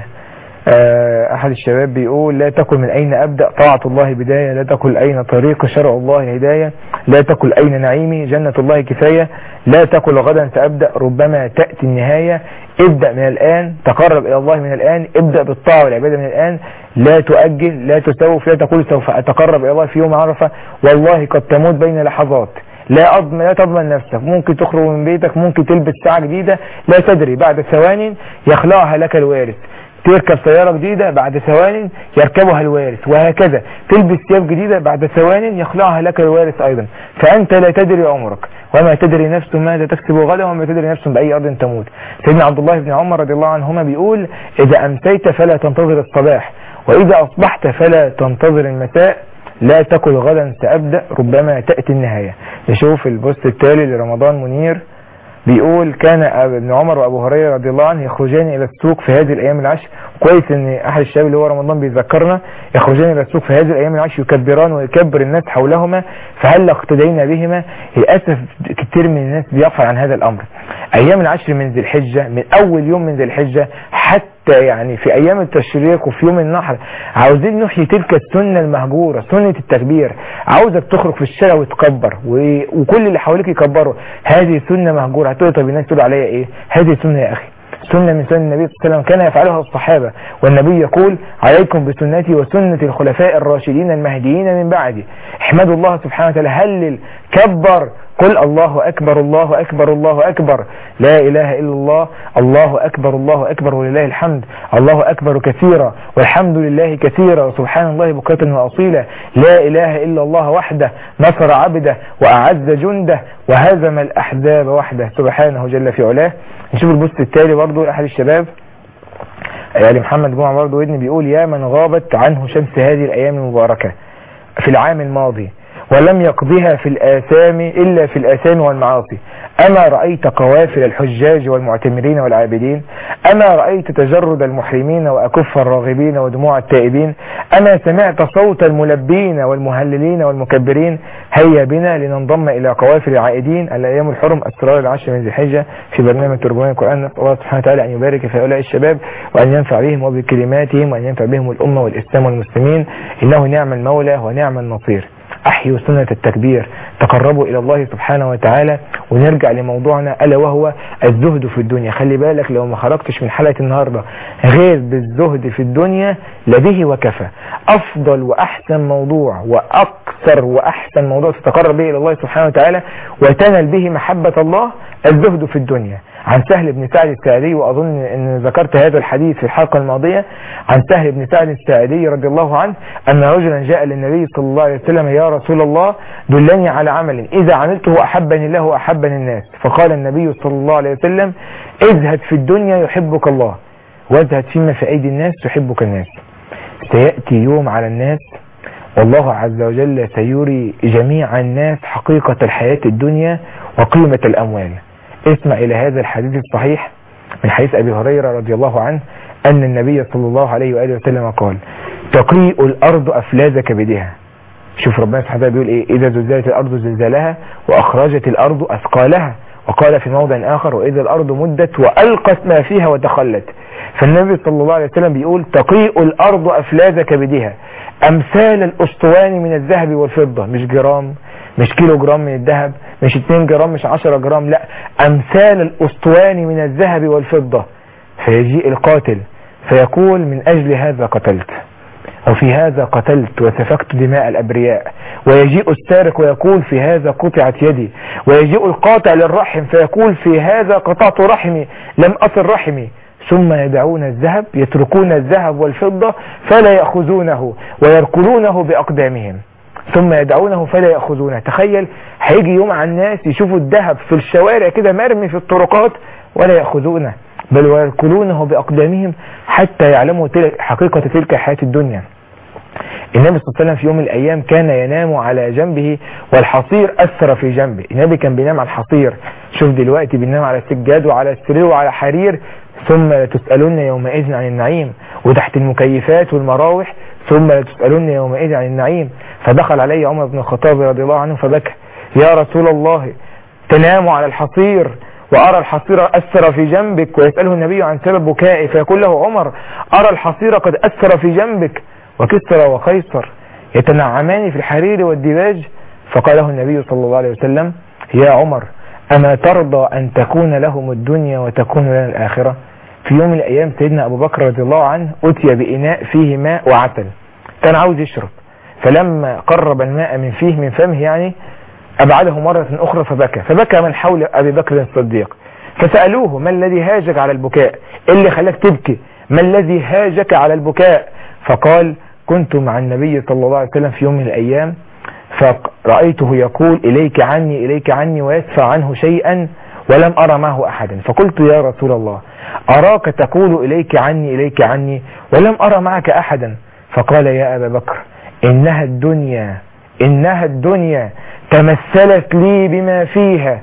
أحد الشباب بيقول لا تقل من أين أبدأ طاعة الله بداية، لا تقل أين طريق شرع الله هداية، لا تقل أين نعيمي جنة الله كفاية، لا تقل غدا سأبدأ ربما تأتي النهاية، ابدأ من الآن تقرب إلى الله من الآن، ابدأ بالطاعة والعبادة من الآن، لا تؤجل لا تسوف، لا تقول سوف أتقرب إلى الله في يوم عرفة، والله قد تموت بين لحظات، لا أضمن لا تضمن نفسك، ممكن تخرج من بيتك، ممكن تلبس ساعة جديدة لا تدري بعد ثوان يخلعها لك الوارث، تركب سيارة جديدة بعد ثوان يركبها الوارث، وهكذا تلبس ثياب جديدة بعد ثوان يخلعها لك الوارث أيضا، فأنت لا تدري عمرك وما تدري نفس ماذا تكسب غدا وما تدري نفس بأي أرض تموت. سيدنا عبد الله بن عمر رضي الله عنهما بيقول إذا أمسيت فلا تنتظر الصباح وإذا أصبحت فلا تنتظر المساء، لا تقل غدا سأبدأ ربما تأتي النهاية. نشوف البوست التالي لرمضان منير بيقول كان ابن عمر وابو هريره رضي الله عنه يخرجان الى السوق في هذه الايام العشر. كويس ان احد الشباب اللي هو رمضان بيذكرنا يخرجان الى السوق في هذه الايام العشر يكبران ويكبر الناس حولهما فهل اقتدينا بهما. للاسف كتير من الناس بيغفل عن هذا الامر. ايام العشر من ذي الحجه من اول يوم من ذي الحجه حتى يعني في ايام التشريق وفي يوم النحر عاوزين نحيي تلك السنه المهجوره، سنه التكبير. عاوزك تخرج في الشارع وتكبر وكل اللي حواليك يكبروا، هذه سنه مهجوره. هتقول طب الناس تقول عليا ايه؟ هذه سنه يا اخي، سنة من سنة النبي صلى الله عليه وسلم كان يفعلها الصحابة، والنبي يقول عليكم بسنتي وسنة الخلفاء الراشدين المهديين من بعدي. احمدوا الله سبحانه وتعالى، هلل، كبر، قل الله أكبر الله أكبر الله أكبر، لا إله إلا الله، الله أكبر الله أكبر ولله الحمد، الله أكبر كثيرا والحمد لله كثيرا وسبحان الله بكرة وأصيلا، لا إله إلا الله وحده نصر عبده وأعز جنده وهزم الأحزاب وحده سبحانه جل في علاه. نشوف البوست التالي برضو أحد الشباب يعني محمد جمعة برضو ودني بيقول يا من غابت عنه شمس هذه الأيام المباركة في العام الماضي ولم يقضيها في الآثام إلا في الآثام والمعاصي، أما رأيت قوافل الحجاج والمعتمرين والعابدين، أما رأيت تجرد المحرمين وأكف الراغبين ودموع التائبين، أما سمعت صوت الملبين والمهللين والمكبرين، هيا بنا لننضم إلى قوافل العائدين الأيام الحرم أسرار العشر من ذي الحجة في برنامج ترجمان القرآن. نسأل الله سبحانه وتعالى أن يبارك في هؤلاء الشباب وأن ينفع بهم وبكلماتهم وأن ينفع بهم الأمة والإسلام والمسلمين، إنه نعم المولى ونعم النصير. أحيوا سنة التكبير، تقربوا إلى الله سبحانه وتعالى. ونرجع لموضوعنا ألا وهو الزهد في الدنيا. خلي بالك لو ما خرجتش من حلقة النهاردة غير بالزهد في الدنيا لبه وكفى. أفضل وأحسن موضوع وأكثر وأحسن موضوع تتقرب به إلى الله سبحانه وتعالى وتنال به محبة الله الزهد في الدنيا. عن سهل بن سعد الساعدي، وأظن أن ذكرت هذا الحديث في الحلقة الماضية، عن سهل بن سعد الساعدي رضي الله عنه أن رجلا جاء للنبي صلى الله عليه وسلم: يا رسول الله دلني على عمل إذا عملته أحبني الله وأحبني الناس. فقال النبي صلى الله عليه وسلم: ازهد في الدنيا يحبك الله، وازهد فيما في أيدي الناس يحبك الناس. سيأتي يوم على الناس والله عز وجل سيري جميع الناس حقيقة الحياة الدنيا وقيمة الأموال. اسمع إلى هذا الحديث الصحيح من حديث أبي هريرة رضي الله عنه أن النبي صلى الله عليه وآله وسلم قال: تقيء الأرض أفلاذ كبدها. شوف ربنا سبحانه وتعالى بيقول إيه: إذا زلزلت الأرض زلزالها وأخرجت الأرض أثقالها. وقال في موضع آخر: وإذا الأرض مدت وألقت ما فيها وتخلت. فالنبي صلى الله عليه وسلم بيقول: تقيء الأرض أفلاذ كبدها أمثال الأسطوان من الذهب والفضة. مش جرام، مش كيلو جرام من الذهب، مش اتنين جرام، مش عشرة جرام، لا، أمثال الأسطوان من الذهب والفضة. فيجيء القاتل فيقول: من أجل هذا قتلت، أو في هذا قتلت وسفكت دماء الأبرياء. ويجيء السارق ويقول: في هذا قطعت يدي. ويجيء القاطع للرحم فيقول: في هذا قطعت رحمي، لم أصل رحمي. ثم يدعون الذهب، يتركون الذهب والفضة فلا يأخذونه ويركلونه بأقدامهم. ثم يدعونه فلا يأخذونه. تخيل هيجي يوم على الناس يشوفوا الذهب في الشوارع كده مرمي في الطرقات ولا يأخذونه، بل ويركلونه بأقدامهم حتى يعلموا حقيقة تلك حياة الدنيا. النبي صلى الله عليه وسلم في يوم من الأيام كان ينام على جنبه والحصير أثر في جنبه. النبي كان بينام على الحصير. شوف دلوقتي بينام على السجاد وعلى السرير وعلى حرير. ثم لتسألن يومئذ عن النعيم، وتحت المكيفات والمراوح. ثم لتسألن يومئذ عن النعيم. فدخل علي عمر بن الخطاب رضي الله عنه فبكى: يا رسول الله تنام على الحصير وأرى الحصير أثر في جنبك. ويسأله النبي عن سبب بكائه فيقول له عمر: أرى الحصير قد أثر في جنبك. وكسرى وقيصر يتنعمان في الحرير والديباج. فقال له النبي صلى الله عليه وسلم: يا عمر أما ترضى أن تكون لهم الدنيا وتكون لنا الآخرة؟ في يوم من الأيام سيدنا أبو بكر رضي الله عنه أتي بإناء فيه ماء وعسل، كان عاوز يشرب، فلما قرب الماء من فيه من فمه يعني أبعده مرة أخرى فبكى. فبكى من حول أبي بكر الصديق. فسألوه: ما الذي هاجك على البكاء؟ إيه اللي خلاك تبكي؟ ما الذي هاجك على البكاء؟ فقال: كنت مع النبي صلى الله عليه وسلم في يوم من الأيام فرأيته يقول: إليك عني إليك عني، ويدفع عنه شيئا ولم أرى معه أحدا. فقلت: يا رسول الله أراك تقول إليك عني إليك عني ولم أرى معك أحدا. فقال: يا أبا بكر إنها الدنيا إنها الدنيا تمثلت لي بما فيها.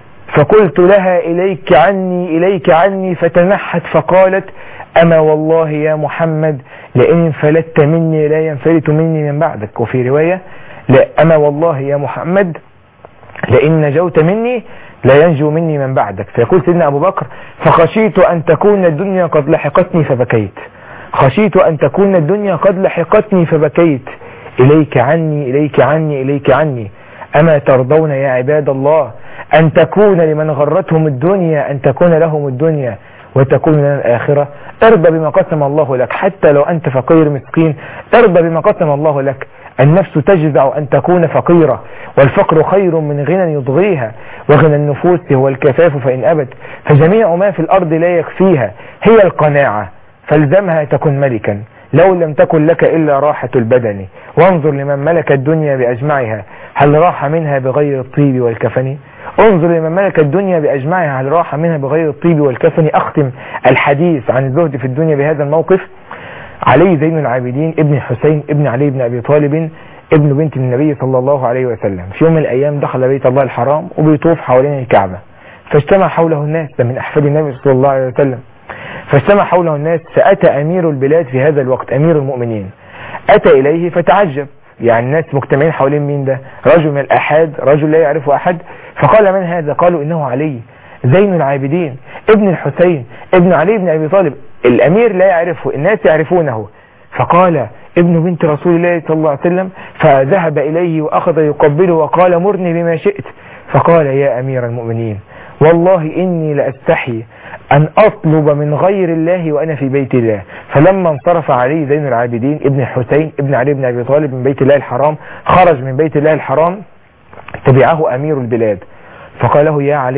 فقلت لها: إليك عني إليك عني. فتنحت فقالت: أما والله يا محمد لئن انفلت مني لا ينفلت مني من بعدك. وفي رواية: لا أما والله يا محمد لئن نجوت مني لا ينجو مني من بعدك. فيقول سيدنا أبو بكر: فخشيت أن تكون الدنيا قد لحقتني فبكيت خشيت أن تكون الدنيا قد لحقتني فبكيت إليك عني إليك عني إليك عني. أما ترضون يا عباد الله أن تكون لمن غرتهم الدنيا أن تكون لهم الدنيا وتكون لنا الآخرة؟ ارضى بما قسم الله لك، حتى لو أنت فقير مسكين ارضى بما قسم الله لك. النفس تجزع أن تكون فقيرة، والفقر خير من غنى يضغيها، وغنى النفوس هو الكفاف فإن أبت. فجميع ما في الأرض لا يكفيها، هي القناعة فالزمها تكن ملكا لو لم تكن لك إلا راحة البدن. وانظر لمن ملك الدنيا بأجمعها هل راح منها بغير الطيب والكفن؟ انظر لمن ملك الدنيا بأجمعها هل راح منها بغير الطيب والكفن. أختم الحديث عن الزهد في الدنيا بهذا الموقف. علي زين العابدين ابن حسين ابن علي بن أبي طالب ابن بنت النبي صلى الله عليه وسلم في يوم من الأيام دخل بيت الله الحرام وبيطوف حوالين الكعبة، فاجتمع حوله الناس، ده من أحفاد النبي صلى الله عليه وسلم. فاجتمع حوله الناس، فأتى أمير البلاد في هذا الوقت أمير المؤمنين، أتى إليه فتعجب، يعني الناس مجتمعين حوالين مين ده؟ رجل من الأحد، رجل لا يعرفه أحد. فقال: من هذا؟ قالوا: إنه علي زين العابدين ابن الحسين ابن علي بن أبي طالب. الأمير لا يعرفه، الناس يعرفونه. فقال: ابن بنت رسول الله صلى الله عليه وسلم. فذهب إليه وأخذ يقبله وقال: مرني بما شئت. فقال: يا أمير المؤمنين والله إني لأستحي أن أطلب من غير الله وأنا في بيت الله. فلما انصرف علي زين العابدين ابن الحسين ابن علي بن أبي طالب من بيت الله الحرام، خرج من بيت الله الحرام، تبعه أمير البلاد فقال له: يا علي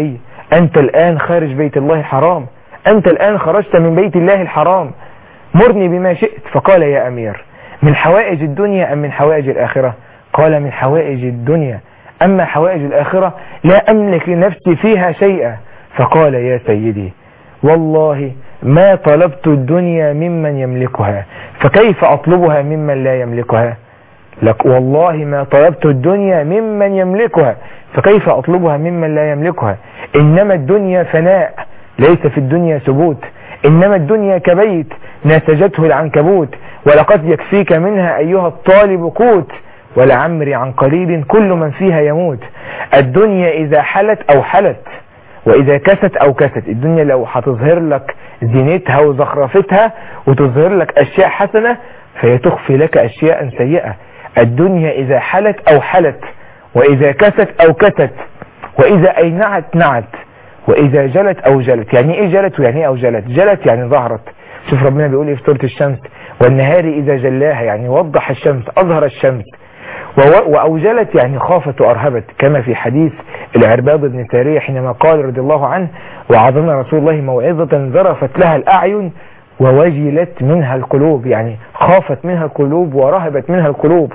أنت الآن خارج بيت الله الحرام، أنت الآن خرجت من بيت الله الحرام، مرني بما شئت. فقال يا أمير من حوائج الدنيا أم من حوائج الآخرة؟ قال من حوائج الدنيا، أما حوائج الآخرة لا أملك لنفسي فيها شيئا. فقال يا سيدي والله ما طلبت الدنيا ممن يملكها، فكيف أطلبها ممن لا يملكها؟ لك والله ما طلبت الدنيا ممن يملكها، فكيف أطلبها ممن لا يملكها؟ إنما الدنيا فناء، ليس في الدنيا ثبوت. إنما الدنيا كبيت نسجته العنكبوت، ولقد يكفيك منها أيها الطالب قوت، ولعمري عن قليل كل من فيها يموت. الدنيا إذا حلت أو حلت، وإذا كست أو كست. الدنيا لو هتظهر لك زينتها وزخرفتها وتظهر لك أشياء حسنة، فهي تخفي لك أشياء سيئة. الدنيا إذا حلت أو حلت، وإذا كست أو كست، وإذا أينعت نعت، وإذا جلت أو جلت. يعني إيه جلت ويعني إيه أو جلت؟ جلت يعني ظهرت. شوف ربنا بيقول إيه في سورة الشمس؟ والنهار إذا جلاها، يعني وضح الشمس، أظهر الشمس. وأوجلت يعني خافت وأرهبت، كما في حديث العرباض بن سارية حينما قال رضي الله عنه وعظنا رسول الله موعظة ذرفت لها الأعين ووجلت منها القلوب، يعني خافت منها القلوب ورهبت منها القلوب.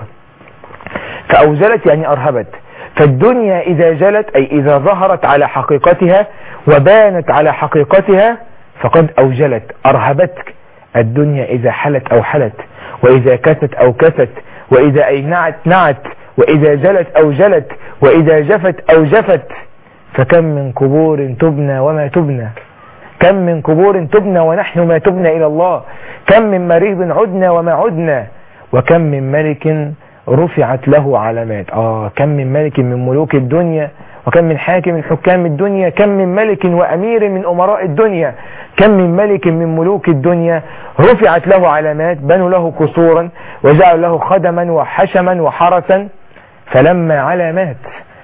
فأوجلت يعني أرهبت. فالدنيا إذا جلت أي إذا ظهرت على حقيقتها وبانت على حقيقتها فقد أوجلت أرهبتك. الدنيا إذا حلت أو حلت، وإذا كست أو كست، وإذا أينعت نعت، وإذا جلت أو جلت، وإذا جفت أو جفت. فكم من قبور تبنى وما تبنى، كم من قبور تبنى ونحن ما تبنى إلى الله، كم من مريض عدنا وما عدنا، وكم من ملك رفعت له علامات. آه كم من ملك من ملوك الدنيا، وكم من حاكم من حكام الدنيا، كم من ملك وأمير من أمراء الدنيا، كم من ملك من ملوك الدنيا رفعت له علامات، بنوا له قصورا وجعلوا له خدما وحشما وحرسا فلما علامات.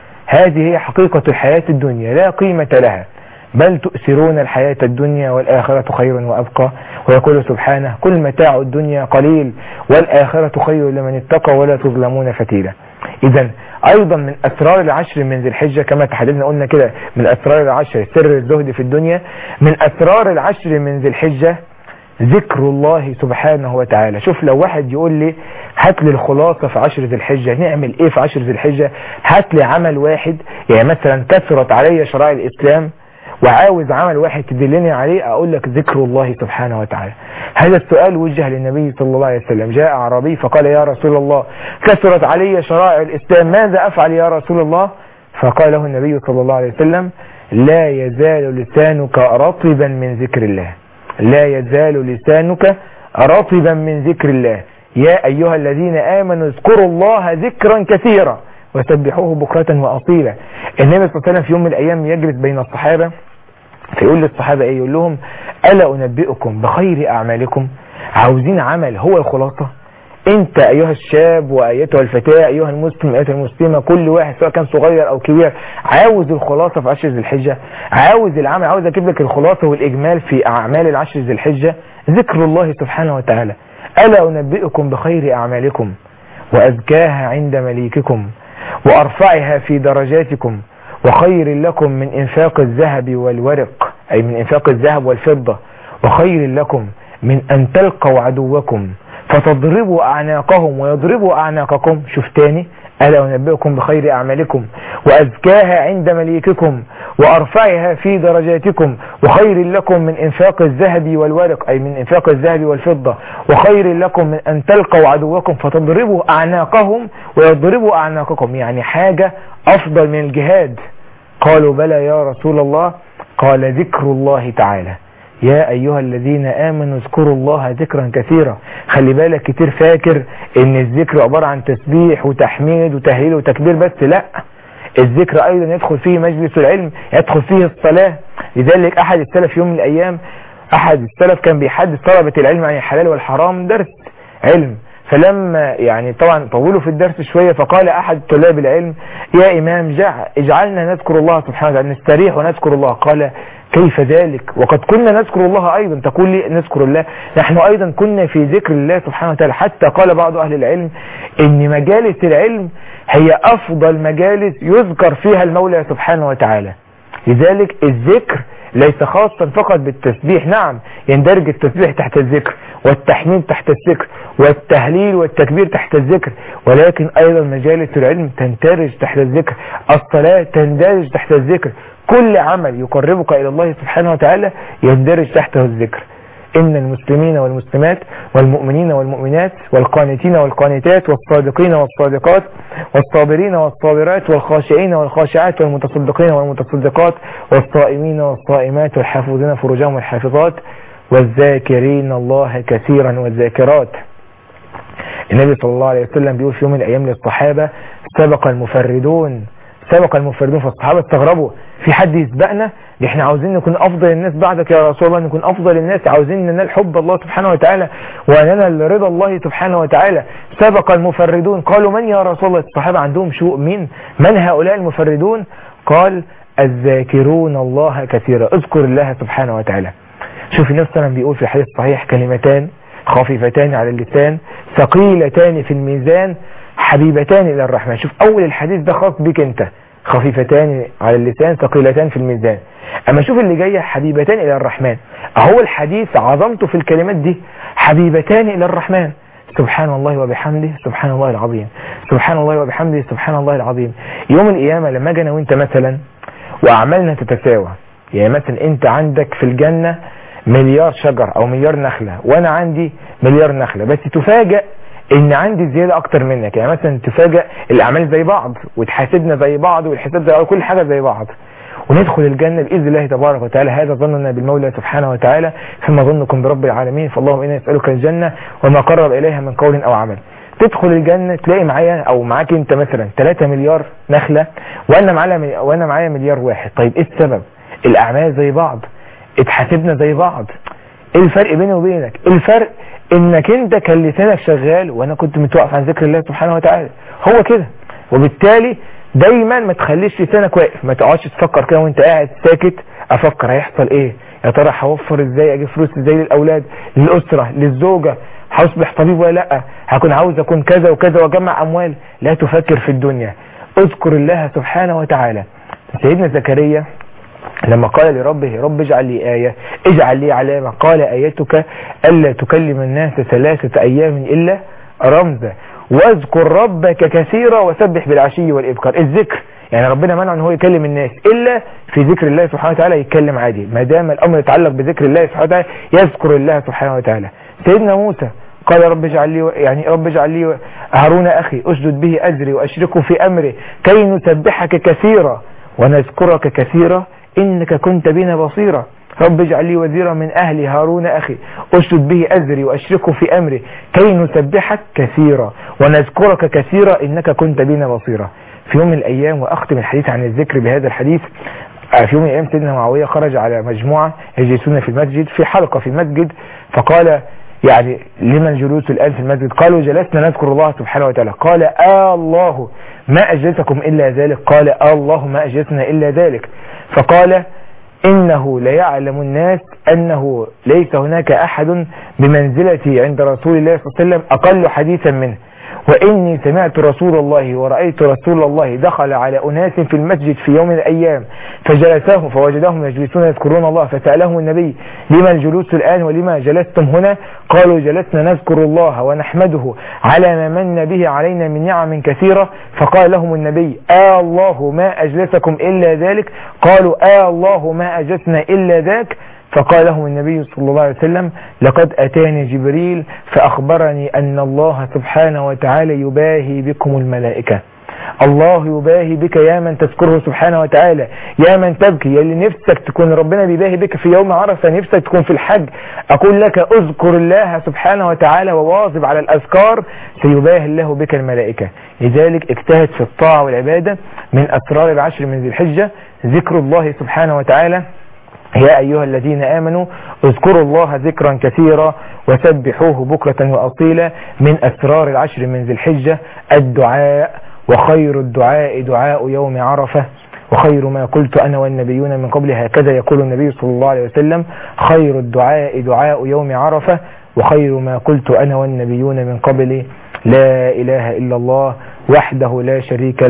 هذه هي حقيقة الحياة الدنيا، لا قيمة لها، بل تؤثرون الحياة الدنيا والآخرة خير وأبقى. ويقول سبحانه كل متاع الدنيا قليل والآخرة خير لمن اتقى ولا تظلمون فتيلا. إذن أيضا من أسرار العشر من ذي الحجة كما تحدثنا قلنا كده، من أسرار العشر سر الزهد في الدنيا. من أسرار العشر من ذي الحجة ذكر الله سبحانه وتعالى. شوف لو واحد يقول لي هات لي الخلاصة في عشر ذي الحجة، نعمل ايه في عشر ذي الحجة؟ هات لي عمل واحد، يعني مثلا كثرت علي شرائع الإسلام وعاوز عمل واحد تدلني عليه، اقول لك ذكر الله سبحانه وتعالى. هذا السؤال وجه للنبي صلى الله عليه وسلم. جاء اعرابي فقال يا رسول الله كثرت علي شرائع الإسلام ماذا افعل يا رسول الله؟ فقال له النبي صلى الله عليه وسلم لا يزال لسانك رطبا من ذكر الله، لا يزال لسانك رطبا من ذكر الله. يا ايها الذين امنوا اذكروا الله ذكرا كثيرا وسبحوه بكرة وأصيلا. النبي صلى الله عليه وسلم في يوم من الأيام يجلس بين الصحابة فيقول للصحابة ايه؟ يقول لهم ألا أنبئكم بخير أعمالكم؟ عاوزين عمل هو الخلاصة. انت ايها الشاب وايتها الفتاة، ايها المسلم ايتها المسلمة، كل واحد سواء كان صغير او كبير عاوز الخلاصة في عشر ذي الحجة، عاوز العمل، عاوز اجيب لك الخلاصة والاجمال في اعمال العشر ذي الحجة. ذكر الله سبحانه وتعالى. ألا أنبئكم بخير أعمالكم وأزكاها عند مليككم وأرفعها في درجاتكم وخير لكم من إنفاق الذهب والورق، أي من إنفاق الذهب والفضة، وخير لكم من أن تلقوا عدوكم فتضربوا أعناقهم ويضربوا أعناقكم. شوف تاني، ألا أنبئكم بخير أعمالكم وأزكاها عند مليككم وأرفعها في درجاتكم وخير لكم من إنفاق الذهب والورق، أي من إنفاق الذهب والفضة، وخير لكم من أن تلقوا عدوكم فتضربوا أعناقهم ويضربوا أعناقكم. يعني حاجة أفضل من الجهاد. قالوا بلى يا رسول الله، قال ذكر الله تعالى. يا أيها الذين آمنوا اذكروا الله ذكرا كثيرا. خلي بالك كتير فاكر ان الذكر عبارة عن تسبيح وتحميد وتهليل وتكبير بس، لا، الذكر ايضا يدخل فيه مجلس العلم، يدخل فيه الصلاة. لذلك احد السلف يوم من الايام، احد السلف كان بيحدث طلبة العلم عن الحلال والحرام درس علم، فلما يعني طبعا طولوا في الدرس شوية فقال احد طلاب العلم يا امام جع اجعلنا نذكر الله سبحانه وتعالى، نستريح ونذكر الله. قال كيف ذلك وقد كنا نذكر الله أيضا؟ تقول لي نذكر الله، نحن أيضا كنا في ذكر الله سبحانه وتعالى. حتى قال بعض أهل العلم إن مجالس العلم هي أفضل مجالس يذكر فيها المولى سبحانه وتعالى. لذلك الذكر ليس خاصا فقط بالتسبيح، نعم يندرج التسبيح تحت الذكر، والتحميد تحت الذكر، والتهليل والتكبير تحت الذكر، ولكن ايضا مجالس العلم تندرج تحت الذكر، الصلاة تندرج تحت الذكر، كل عمل يقربك الى الله سبحانه وتعالى يندرج تحته الذكر. إن المسلمين والمسلمات والمؤمنين والمؤمنات والقانتين والقانتات والصادقين والصادقات والصابرين والصابرات والخاشعين والخاشعات والمتصدقين والمتصدقات والصائمين والصائمات والحافظين فروجهم والحافظات والذاكرين الله كثيرا والذاكرات. النبي صلى الله عليه وسلم بيقول في يوم من الأيام للصحابة سبق المفردون، سبق المفردون، فالصحابة استغربوا في حد يسبقنا؟ احنا عاوزين نكون افضل الناس بعدك يا رسول الله، نكون افضل الناس، عاوزين ننال حب الله سبحانه وتعالى وننال رضا الله سبحانه وتعالى. سبق المفردون، قالوا من يا رسول الله؟ الصحابة عندهم شوق، مين من هؤلاء المفردون؟ قال الذاكرون الله كثيرا، اذكر الله سبحانه وتعالى. شوف النبي صلى الله عليه وسلم بيقول في الحديث الصحيح كلمتان خفيفتان على اللسان ثقيلتان في الميزان حبيبتان الى الرحمن. شوف اول الحديث ده خاص بك انت، خفيفتان على اللسان ثقيلتان في الميزان. اما شوف اللي جايه حبيبتان الى الرحمن، اهو الحديث عظمته في الكلمات دي، حبيبتان الى الرحمن. سبحان الله وبحمده سبحان الله العظيم، سبحان الله وبحمده سبحان الله العظيم. يوم القيامه لما اجي انا وانت مثلا واعمالنا تتساوى، يعني مثلا انت عندك في الجنه مليار شجر او مليار نخله وانا عندي مليار نخله، بس تفاجأ ان عندي زيادة اكتر منك، يعني مثلا تفاجأ الاعمال زي بعض وتحاسبنا زي بعض والحساب زي بعض، كل حاجة زي بعض، وندخل الجنة بإذن الله تبارك وتعالى. هذا ظننا بالمولى سبحانه وتعالى، فما ظنكم برب العالمين، فاللهم إنا نسألك الجنة وما قرب إليها من قول أو عمل. تدخل الجنة تلاقي معايا أو معاك أنت مثلا ثلاثة مليار نخلة وأنا معايا وأنا معايا مليار واحد. طيب إيه السبب؟ الأعمال زي بعض، اتحاسبنا زي بعض. إيه الفرق بيني وبينك؟ الفرق إنك أنت كان لسانك شغال وأنا كنت متوقف عن ذكر الله سبحانه وتعالى، هو كده. وبالتالي دايما ما تخليش لسانك واقف، ما تقعدش تفكر كده وانت قاعد ساكت افكر هيحصل ايه، يا ترى هوفر ازاي، اجيب فلوس ازاي للاولاد للاسره للزوجه، هصبح طبيب ولا لا، هكون عاوز اكون كذا وكذا واجمع اموال. لا تفكر في الدنيا، اذكر الله سبحانه وتعالى. سيدنا زكريا لما قال لربه رب اجعل لي آية، اجعل لي علامة، قال آيتك ألا تكلم الناس ثلاثة أيام إلا رمزا واذكر ربك كثيرا وسبح بالعشي والإبكار. الذكر يعني ربنا منع ان هو يكلم الناس الا في ذكر الله سبحانه وتعالى يتكلم عادي، ما دام الامر يتعلق بذكر الله سبحانه وتعالى يذكر الله سبحانه وتعالى. سيدنا موسى قال رب اجعل لي يعني رب اجعل لي هارون اخي اشدد به اجري واشركه في امري كي نسبحك كثيرا ونذكرك كثيرا انك كنت بنا بصيرا. رب اجعل لي وزيرا من اهلي هارون اخي اشدد به اجري واشركه في امري كي نسبحك كثيرا ونذكرك كثيرا انك كنت بنا بصيرا. في يوم من الايام، واختم الحديث عن الذكر بهذا الحديث، في يوم من الايام سيدنا معاويه خرج على مجموعه يجلسون في المسجد في حلقه في المسجد، فقال يعني لمن الجلوس الان في المسجد؟ قالوا جلسنا نذكر الله سبحانه وتعالى. قال آه الله ما اجلسكم الا ذلك؟ قال آه الله ما اجلسنا الا ذلك. فقال إنه ليعلم الناس أنه ليس هناك أحد بمنزلتي عند رسول الله صلى الله عليه وسلم أقل حديثا منه، وإني سمعت رسول الله ورأيت رسول الله دخل على أناس في المسجد في يوم من الأيام فجلساهم فوجدهم يجلسون يذكرون الله، فسألهم النبي لما الجلوس الآن ولما جلستم هنا؟ قالوا جلسنا نذكر الله ونحمده على ما من به علينا من نعم كثيرة. فقال لهم النبي آه الله ما أجلسكم إلا ذلك؟ قالوا آه الله ما أجلسنا إلا ذاك. فقال لهم النبي صلى الله عليه وسلم لقد أتاني جبريل فأخبرني أن الله سبحانه وتعالى يباهي بكم الملائكة. الله يباهي بك يا من تذكره سبحانه وتعالى، يا من تبكي، يا اللي نفسك تكون ربنا بيباهي بك في يوم عرفة، نفسك تكون في الحج. أقول لك اذكر الله سبحانه وتعالى وواظب على الأذكار سيباهي الله بك الملائكة. لذلك اجتهد في الطاعة والعبادة. من أسرار العشر من ذي الحجة ذكر الله سبحانه وتعالى. يا أيها الذين آمنوا اذكروا الله ذكرا كثيرا وسبحوه بكرة وأصيلا. من أسرار العشر من ذي الحجة الدعاء، وخير الدعاء دعاء يوم عرفة، وخير ما قلت أنا والنبيون من قبل، هكذا يقول النبي صلى الله عليه وسلم خير الدعاء دعاء يوم عرفة، وخير ما قلت أنا والنبيون من قبل لا إله إلا الله وحده لا شريك له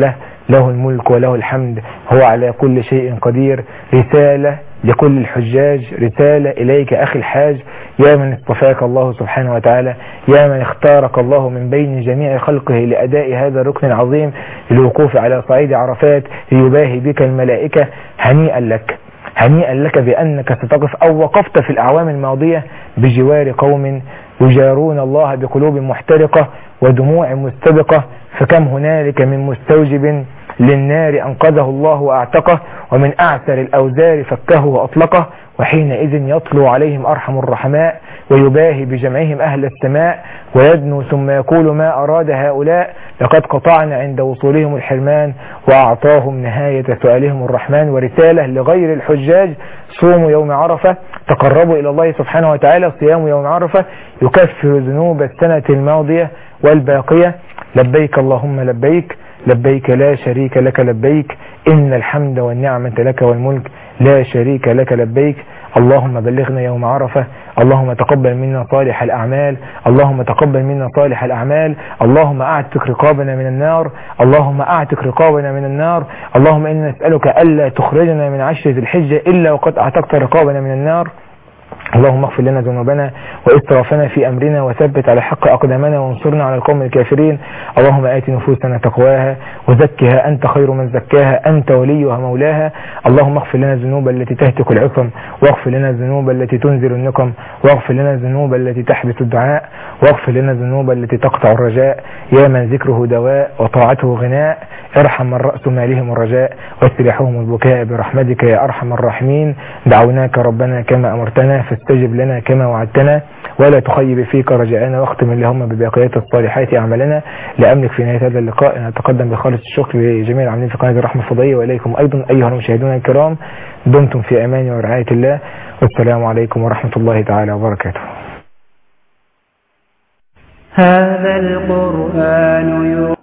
له الملك وله الحمد، هو على كل شيء قدير. رسالة لكل الحجاج، رسالة إليك أخي الحاج، يا من اصطفاك الله سبحانه وتعالى، يا من اختارك الله من بين جميع خلقه لأداء هذا الركن العظيم، للوقوف على صعيد عرفات ليباهي بك الملائكة. هنيئا لك، هنيئا لك بأنك ستقف أو وقفت في الأعوام الماضية بجوار قوم يجارون الله بقلوب محترقة ودموع مستبقة، فكم هنالك من مستوجب للنار أنقذه الله وأعتقه، ومن أعسر الأوزار فكه وأطلقه، وحينئذ يطلو عليهم أرحم الرحماء ويباهي بجمعهم أهل السماء، ويدنو ثم يقول ما أراد هؤلاء، لقد قطعنا عند وصولهم الحرمان وأعطاهم نهاية سؤالهم الرحمن. ورسالة لغير الحجاج، صوموا يوم عرفة، تقربوا إلى الله سبحانه وتعالى. صيام يوم عرفة يكفر ذنوب السنة الماضية والباقية. لبيك اللهم لبيك، لبيك لا شريك لك لبيك، إن الحمد والنعمة لك والملك لا شريك لك لبيك. اللهم بلغنا يوم عرفة، اللهم تقبل منا صالح الأعمال، اللهم تقبل منا صالح الأعمال، اللهم أعتق رقابنا من النار، اللهم أعتق رقابنا من النار، اللهم إنا نسألك ألا تخرجنا من عشر ذي الحجة إلا وقد أعتقت رقابنا من النار. اللهم اغفر لنا ذنوبنا وإسرافنا في أمرنا، وثبت على حق أقدامنا، وانصرنا على القوم الكافرين. اللهم آت نفوسنا تقواها وزكها أنت خير من زكاها، أنت وليها مولاها. اللهم اغفر لنا الذنوب التي تهتك العصم، واغفر لنا الذنوب التي تنزل النقم، واغفر لنا الذنوب التي تحبس الدعاء، واغفر لنا الذنوب التي تقطع الرجاء. يا من ذكره دواء وطاعته غناء، ارحم من رأس مالهم الرجاء واستريحهم البكاء برحمتك يا أرحم الراحمين. دعوناك ربنا كما أمرتنا، فاستجب لنا كما وعدتنا، ولا تخيب فيك رجاءنا، واختم اللهم بباقيات الصالحات أعمالنا. لأملك في نهاية هذا اللقاء أن أتقدم بخالص الشكر لجميع العاملين في قناة الرحمة الفضائية، وإليكم أيضا أيها المشاهدون الكرام. دمتم في أمان ورعاية الله، والسلام عليكم ورحمة الله تعالى وبركاته. هذا القرآن